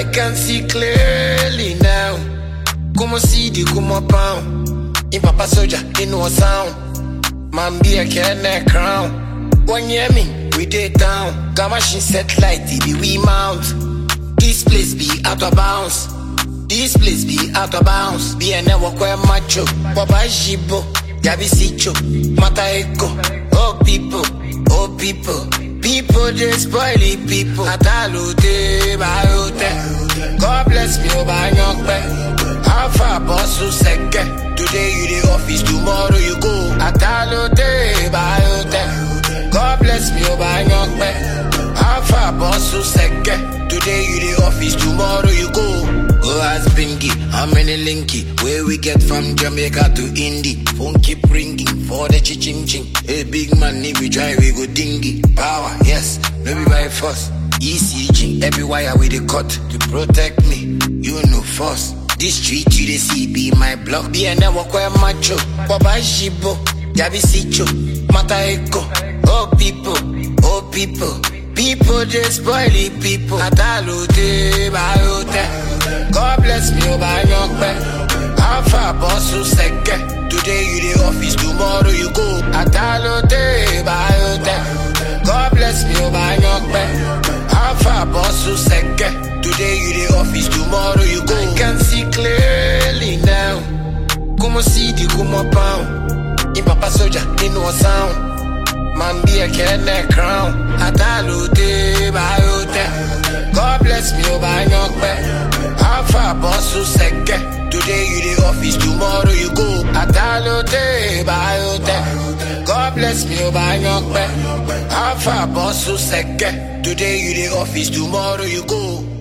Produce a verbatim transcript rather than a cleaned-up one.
can see clearly now. Como see the como pound. In Papa Soldier, in no sound. Man be a can crown. One year me, we dey down. Gamashin set light, it be we mount. This place be out of bounds. This place be out of bounds. Be a never quite macho. Baba Jibo, Yabi Sicho, Mata Eko. Oh people, oh people. People they spoil it, people. Atalo de bayote. God bless me, Obanyokbe. Alpha boss who second. Today you the office, tomorrow you go. Atalo de bayote. God bless me, Obanyokbe. Alpha boss who second. Today you the office, tomorrow you go. Oh, has been gay, how many linky? Where we get from Jamaica to Indy. Phone keep ringing for the ching ching. Hey, big man, if we try, we go dingy. Power, yes, no be by force. E C G, every wire with the cut to protect me. You know force. This street you they see be my block. Be a never quite macho. Baba Jibo, Yabi Sicho, Mata Eko. Oh people, oh people. People they spoil it, people. Atalo de bayote. God bless me, Obanyokbe. Alpha boss who second. Today you the office, tomorrow you go. Atalo de bayote. God bless me, Obanyokbe. Alpha boss who second. Today you the office, tomorrow you go. I can see clearly now. Como see the como pound. In Papa Soldier, in no sound. Man be a can crown. Atalo de bayote. God bless me, Obanyokbe. Alpha boss who second. Today you the office, tomorrow you go. Atalo de bayote. God bless me, Obanyokbe. Alpha boss who second. Today you the office, tomorrow you go.